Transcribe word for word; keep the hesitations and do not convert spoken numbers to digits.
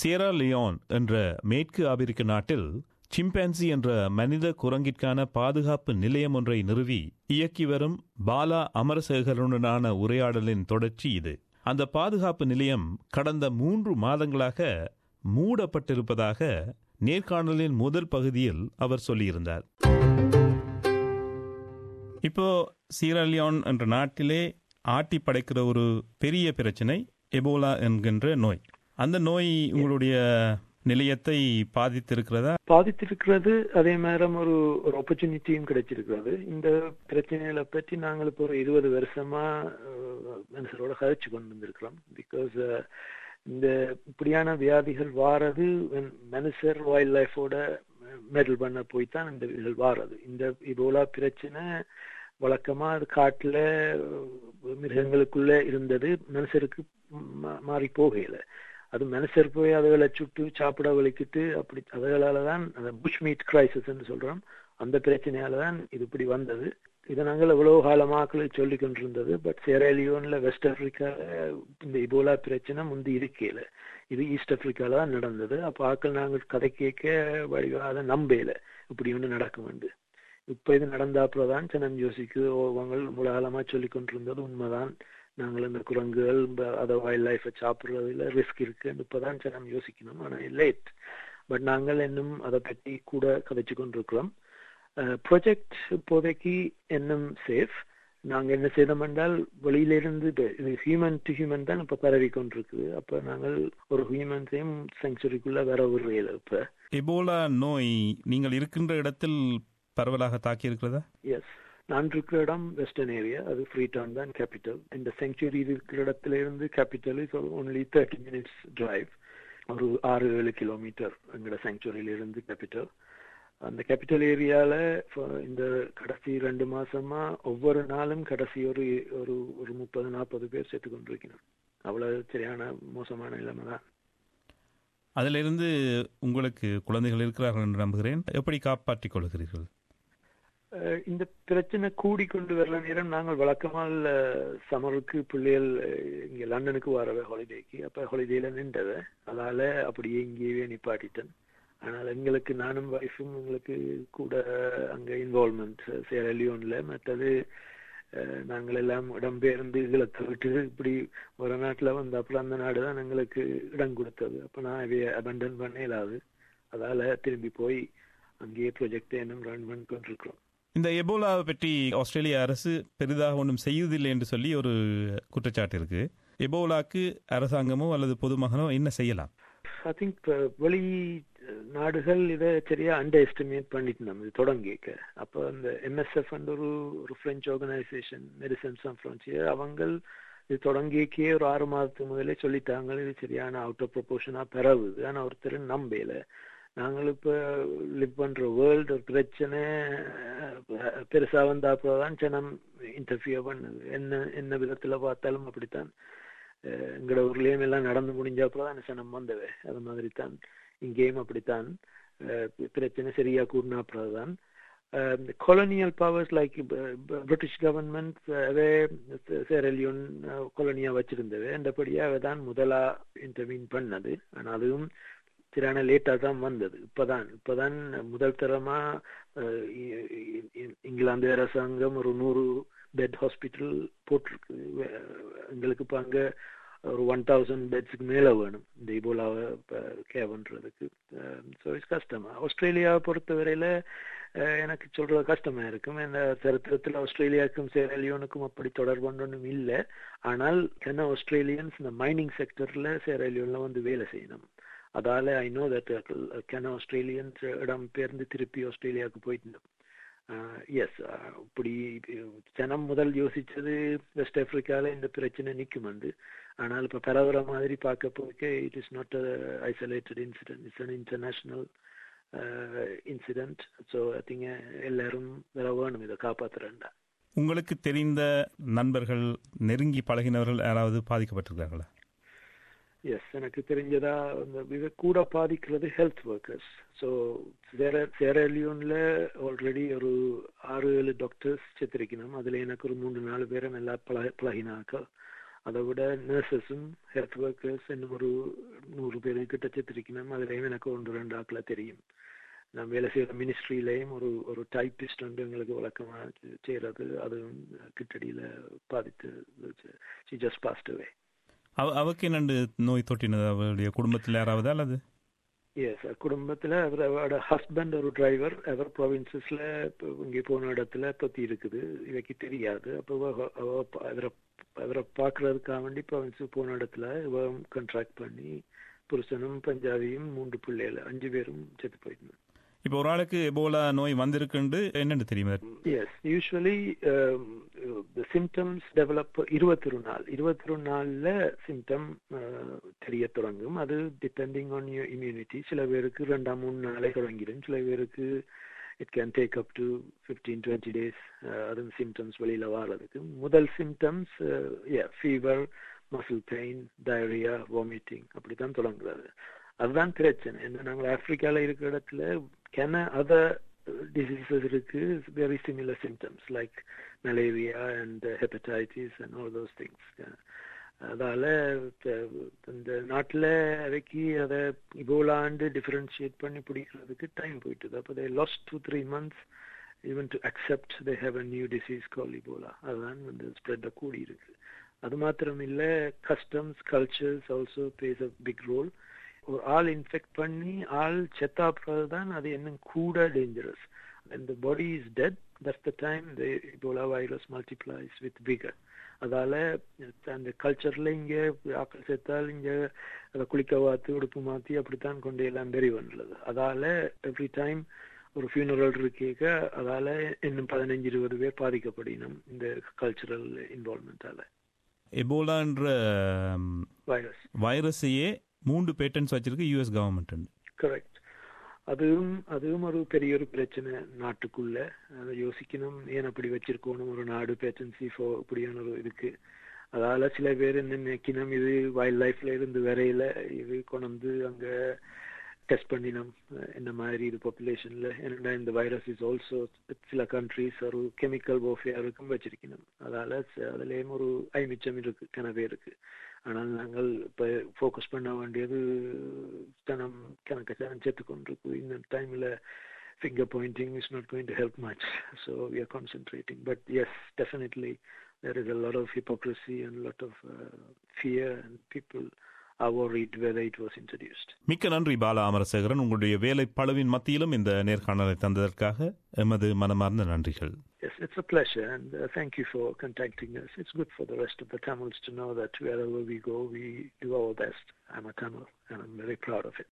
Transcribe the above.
Sierra Leon என்ற மேற்கு ஆபிரிக்க நாட்டில் சிம்பான்சி என்ற மனித குரங்கிற்கான பாதுகாப்பு நிலையம் ஒன்றை நிறுவி இயக்கி வரும் பாலா அமரசேகரனுடனான உரையாடலின் தொடர்ச்சி இது. அந்த பாதுகாப்பு நிலையம் கடந்த மூன்று மாதங்களாக மூடப்பட்டிருப்பதாக நேர்காணலின் முதல் பகுதியில் அவர் சொல்லியிருந்தார். இப்போ சியராலியோன் என்ற நாட்டிலே ஆட்டி படைக்கிற ஒரு பெரிய பிரச்சனை எபோலா என்கின்ற நோய். அந்த நோய் உங்களுடைய நிலையத்தை பாதித்திருக்கிறதா? பாதித்திருக்கிறது. அதே மாதிரி ஒரு ஒரு ஆப்பர்ச்சுனிட்டியும் கிடைச்சிருக்கிறது. இந்த பிரச்சனைகளை பற்றி நாங்கள் இப்போ ஒரு இருபது வருஷமா மனுஷரோட கதைச்சு கொண்டு வந்திருக்கிறோம். பிகாஸ் இந்த இப்படியான வியாதிகள் வாரது மனுஷர் வைல்ட் லைஃபோட மெடல் பண்ண போய்தான் இந்த இதுகள் வாரது. இந்த இபோலா பிரச்சனை வழக்கமா அது காட்டுல மிருகங்களுக்குள்ள இருந்தது, மனுஷருக்கு மாறி போகையில அது மனுஷர் போய் அதுகளை சுட்டு சாப்பிட வலிக்கிட்டு அப்படி அதுகளாலதான் அந்த புஷ் மீட் கிரைசிஸ் என்று சொல்றோம். அந்த பிரச்சனையாலதான் இது இப்படி வந்தது. இதை நாங்கள் எவ்வளவு காலமாக்களை சொல்லி கொண்டிருந்தது. பட் சியராலியோன்ல வெஸ்ட் ஆப்பிரிக்கால இந்த இபோலா பிரச்சனை முந்தி இருக்கல, இது ஈஸ்ட் ஆப்பிரிக்கால தான் நடந்தது. அப்ப ஆக்கள் நாங்கள் கதை கேட்க வழிகாத நம்பையில இப்படி ஒன்று நடக்கும் உண்டு. இப்ப இது நடந்தாப்புலதான் ஜனம் யோசிக்கு அவங்க முழகாலமா சொல்லி கொண்டிருந்தது உண்மைதான், நாங்கள் இந்த குரங்குகள் அதை வைல்ட் லைஃபை சாப்பிட்றதுல ரிஸ்க் இருக்கு இப்பதான் ஜனம் யோசிக்கணும். ஆனா லேட். பட் நாங்கள் இன்னும் அதை பற்றி கூட கதைச்சு கொண்டிருக்கிறோம். ப்ராஜெக்ட் இப்போதைக்கு இன்னும் சேஃப். நாங்க என்ன செய்தோம் என்றால் வெளியிலிருந்து இது ஹியூமன் டு ஹியூமன் தான் இப்ப பரவி கொண்டிருக்குது. அப்ப நாங்கள் ஒரு ஹியூமன்ஸையும் செஞ்சுரிக்குள்ள வேற ஒரு வேலை. இப்ப எபோலா நோய் நீங்கள் இருக்கின்ற இடத்தில் பரவலாக தாக்கி இருக்கிறதா? எஸ், நான் இருக்கிற இடம் வெஸ்டர்ன் ஏரியா, அது ஃப்ரீடவுன் தான் கேபிட்டல். இந்த செஞ்சுரி இருக்கிற இடத்துல இருந்து capital is only thirty minutes drive, ஒரு ஆறு ஏழு கிலோமீட்டர் எங்களோட செஞ்சுரியில இருந்து கேபிட்டல். அந்த கேபிட்டல் ஏரியால இந்த கடைசி ரெண்டு மாசமா ஒவ்வொரு நாளும் கடைசி ஒரு ஒரு ஒரு முப்பது நாற்பது பேர் சேர்த்து கொண்டிருக்கணும். அவ்வளவு சரியான மோசமான நிலைமை தான். அதிலிருந்து உங்களுக்கு குழந்தைகள் இருக்கிறார்கள் என்று நம்புகிறேன். எப்படி காப்பாற்றிக் கொள்கிறீர்கள்? இந்த பிரச்சனை கூடிக்கொண்டு வர நேரம் நாங்கள் வழக்கமாக சமருக்கு பிள்ளைகள் இங்க லண்டனுக்கு வரவே ஹாலிடேக்கு, அப்ப ஹாலிடேல நின்றதை அதால அப்படியே இங்கேயே நிப்பாட்டிட்டேன். ஆனால் எங்களுக்கு நானும் வைஃபும் எங்களுக்கு கூட அங்க இன்வால்மெண்ட் சியராலியோன்ல. மற்றது நாங்கள் எல்லாம் இடம்பெயர்ந்து இலத்தை விட்டு இப்படி ஒரு நாட்டுல வந்தாப்புல அந்த நாடுதான் எங்களுக்கு இடம் கொடுத்தது. அப்ப நான் இவைய அபண்டன் பண்ண இயலாது. அதால திரும்பி போய் அங்கேயே ப்ரொஜெக்ட் இன்னும் ரன் பண்ணி கொண்டிருக்கிறோம். இந்த எபோலாவை பற்றி ஆஸ்திரேலிய அரசு பெரிதாக ஒன்றும் செய்வதில்லை என்று சொல்லி ஒரு குற்றச்சாட்டு இருக்கு. எபோலாக்கு அரசாங்கமோ அல்லது பொதுமகனோ என்ன செய்யலாம்? ஐ திங்க் வெளி நாடுகள் இதை சரியா அண்டர் எஸ்டிமேட் பண்ணிட்டு நம்ம இது தொடங்கிக்க. அப்போ அந்த எம்எஸ்எஃப் ஒரு ஒரு French organisation Medecins Sans Frontieres அவங்க இது தொடங்கிக்கே ஒரு ஆறு மாதத்துக்கு முதலே சொல்லிட்டாங்க இது சரியான அவுட் ஆஃப் ப்ரொபோர்ஷனா பரவுது. ஆனா ஒருத்தர் நம்பையில. நாங்கள் இப்ப லிவ் பண்ற வேர்ல்டு ஒரு பிரச்சனை பெருசா வந்தாப்பதான் ஜனம் இன்டர்ஃபியர் பண்ணுது. என்ன என்ன விதத்துல பார்த்தாலும் அப்படித்தான். எங்களோட ஊர்லயும் எல்லாம் நடந்து முடிஞ்சாப்புலதான் ஜனம் வந்தவே. அது மாதிரி தான் இங்கேயும் அப்படித்தான். பிரச்சனை சரியா கூறினாப்புலதான். colonial powers like British government அதே சியராலியோன் கொலனியா வச்சிருந்தது. அந்தபடியாக தான் முதலா இன்டர்வீன் பண்ணது. ஆனா அதுவும் சரியான லேட்டா தான் வந்தது. இப்பதான் இப்பதான் முதல் தரமா இங்கிலாந்து அரசாங்கம் ஒரு நூறு பெட் ஹாஸ்பிட்டல் போட்டிருக்கு. எங்களுக்கு இப்ப அங்க ஒரு ஒன் தௌசண்ட் பெட்ஸுக்கு மேல வேணும் இந்த இபோலாவை கேர் பண்றதுக்கு. ஸோ இட்ஸ் கஷ்டமா. ஆஸ்திரேலியாவை பொறுத்தவரையில எனக்கு சொல்றது கஷ்டமா இருக்கும். இந்த சரித்திரத்தில் ஆஸ்திரேலியாவுக்கும் சியராலியோனுக்கும் அப்படி தொடர்பு இல்லை. ஆனால் கன ஆஸ்திரேலியன்ஸ் இந்த மைனிங் செக்டர்ல சியராலியோன்ல வந்து வேலை செய்யணும். அதால ஐ நோ தட் கன ஆஸ்திரேலியன்ஸ் இடம் பெயர்ந்து திருப்பி ஆஸ்திரேலியாவுக்கு போயிட்டு எஸ் இப்படி ஜனம் முதல் யோசிச்சது வெஸ்ட் ஆப்பிரிக்கால இந்த பிரச்சனை நிற்குமெண்டு. ஆனால் இப்ப பரவுற மாதிரி பார்க்க போக it is not isolated incident, it's an international incident. So I think எல்லாரும் வேற வேணும் இதை காப்பாத்துறேன்டா. உங்களுக்கு தெரிந்த நண்பர்கள் நெருங்கி பழகினவர்கள் யாராவது பாதிக்கப்பட்டிருக்காங்களா? எஸ், எனக்கு தெரிஞ்சதா இந்த கூட பாதிக்கிறது ஹெல்த் ஒர்க்கர்ஸ். ஸோ சியராலியோன்ல ஆல்ரெடி ஒரு ஆறு ஏழு டாக்டர்ஸ் செத்திருக்கணும். அதுல எனக்கு ஒரு மூன்று நாலு பேரை நல்லா பழ பழகினாக்கள். அதை விட நர்சஸும் ஹெல்த் ஒர்க்கர்ஸ் இன்னும் ஒரு நூறு பேர் கிட்ட செத்துருக்கணும். அதுலேயும் எனக்கு ஒன்று ரெண்டு ஆக்களை தெரியும். நான் வேலை செய்கிற மினிஸ்ட்ரியிலையும் ஒரு ஒரு டைப்பிஸ்ட் வந்து எங்களுக்கு வழக்கமாக செய்கிறது, அதுவும் கிட்டடியில் பாதித்து ஷி ஜஸ்ட் பாஸ்ட் அவே. அவ அவருக்கு என்னண்டு நோய் தொட்டினது? அவருடைய குடும்பத்தில் யாராவது அல்லது? எஸ், குடும்பத்தில் அவர் அவரோட ஹஸ்பண்ட் ஒரு டிரைவர். அவர் ப்ராவின்சஸில் இப்போ இங்கே போன இடத்துல தொத்தி இருக்குது, இவைக்கு தெரியாது. அப்போ அவரை அவரை பார்க்கறதுக்காக வேண்டி ப்ராவின்ஸுக்கு போன இடத்துல இவ கான்ட்ராக்ட் பண்ணி புருஷனும் பஞ்சாபியும் மூன்று பிள்ளைகள் அஞ்சு பேரும் செத்து போயிடணும். இப்போ ஒரு ஆளுக்கு எபோலா நோய் வந்திருக்குன்னு என்னென்னு தெரியுமா? Yes, usually the symptoms develop இருபத்தி ஒரு நாள் இருபத்தி ஒரு நாளில் சிம்டம் தெரிய தொடங்கும். அது டிபெண்டிங் ஆன் யூர் இம்யூனிட்டி. சில பேருக்கு ரெண்டாம் மூணு நாளே தொடங்கிடும், சில பேருக்கு it can take up to fifteen twenty days அது சிம்டம்ஸ் வெளியில் வர்றதுக்கு. முதல் symptoms fever, muscle pain, diarrhoea, vomiting அப்படி தான் தொடங்குறது. அதுதான் பிரச்சனை. என்ன, நாங்கள் ஆப்பிரிக்காவில் இருக்கிற இடத்துல கேன அதர் டிசீசஸ் இருக்கு, very similar symptoms like malaria and hepatitis and all those things. அதால இந்த நாட்டில் அவைக்கு அதை இவ்வளோண்டு டிஃபரன்ஷியேட் பண்ணி பிடிக்கிறதுக்கு டைம் போயிட்டுது. அப்போ they last two three months even to accept they have a new disease call Ebola. அதுதான் வந்து ஸ்ப்ரெட் கூடி இருக்கு. அது மாத்திரம் இல்லை, customs cultures also plays a big role. ஒரு ஆள் இன்ஃபெக்ட் பண்ணி ஆள் செத்தாப்புறது தான் அது இன்னும் கூட dangerous. when the body is dead, that's the time the Ebola virus multiplies with vigor. அதால அந்த கல்ச்சர்ல இங்கே ஆக்கள் செத்தால் இங்கே அதை குளிக்க வாத்து உடுப்பு மாற்றி அப்படித்தான் கொண்டு எல்லாம் வெறி வந்துள்ளது. அதால எவ்ரி டைம் ஒரு ஃபியூனரல் இருக்கேக்க அதால இன்னும் பதினஞ்சு இருபது பேர் பாதிக்கப்படணும் இந்த கல்ச்சரல் இன்வால்மெண்டால. எபோலா என்ற வைரஸ் வைரஸையே மூன்று பேட்டன்ஸ் வச்சிருக்கு யூஎஸ் கவர்மெண்ட். கரெக்ட். அதுவும் அதுவும் ஒரு பெரிய ஒரு பிரச்சனை நாட்டுக்குள்ள. அதை யோசிக்கணும், ஏன் அப்படி வச்சிருக்கணும் ஒரு நாடு பேட்டன்சி ஃபோ இப்படியான ஒரு இதுக்கு. அதால சில பேர் என்ன நினைக்கணும், இது வைல்ட் லைஃப்ல இருந்து வரையில இது கொண்டு அங்க டெஸ்ட் பண்ணினோம் என்ன மாதிரி இது பாப்புலேஷன்ல. ஏன்னா இந்த வைரஸ் இஸ் ஆல்சோ சில கண்ட்ரிஸ் ஒரு கெமிக்கல் வார்ஃபேருக்கும் வச்சிருக்கணும். அதால அதுலேயும் ஒரு ஐமிச்சம் இருக்கு கனவே இருக்கு. ஆனால் நாங்கள் இப்போ ஃபோக்கஸ் பண்ண வேண்டியது ஜனம் கணக்கு ஜனம் சேர்த்துக்கொண்டிருக்கு. இந்த டைமில் finger pointing is not going to help much, so we are concentrating. But yes, definitely there is a lot of hypocrisy and a lot of uh, fear, and people are worried whether it was introduced. மிக்க நன்றி பாலா அமரசேகரன், உங்களுடைய வேலை பளுவின் மத்தியிலும் இந்த நேர்காணலை தந்ததற்காக எமது மனமார்ந்த நன்றிகள். Yes, it's a pleasure, and uh, thank you for contacting us. It's good for the rest of the Tamils to know that wherever we go, we do our best. I'm a Tamil, and I'm very proud of it.